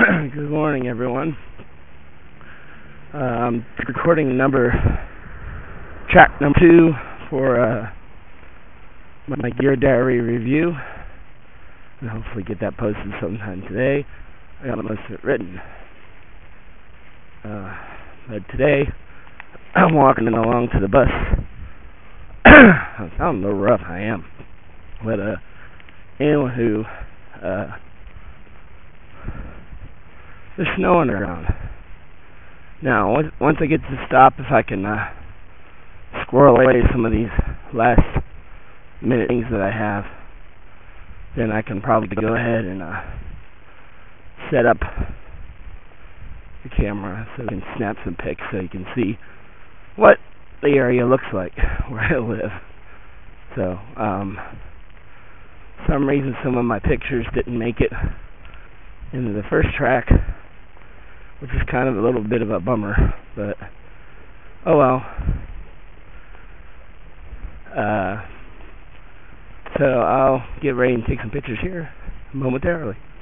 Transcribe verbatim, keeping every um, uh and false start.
Good morning, everyone. Uh, I'm recording number track number two for uh, my Gear Diary review, and hopefully get that posted sometime today. I got most of it written. Uh, but today, I'm walking along to the bus. I sound a little rough, I am. But, uh, anywho, uh, there's snow on the ground. Now, once, once I get to the stop, if I can uh, squirrel away some of these last minute things that I have, then I can probably go ahead and uh, set up the camera so I can snap some pics so you can see what the area looks like where I live. So, um, for some reason some of my pictures didn't make it into the first track, which is kind of a little bit of a bummer, but oh well. Uh, so I'll get ready and take some pictures here momentarily.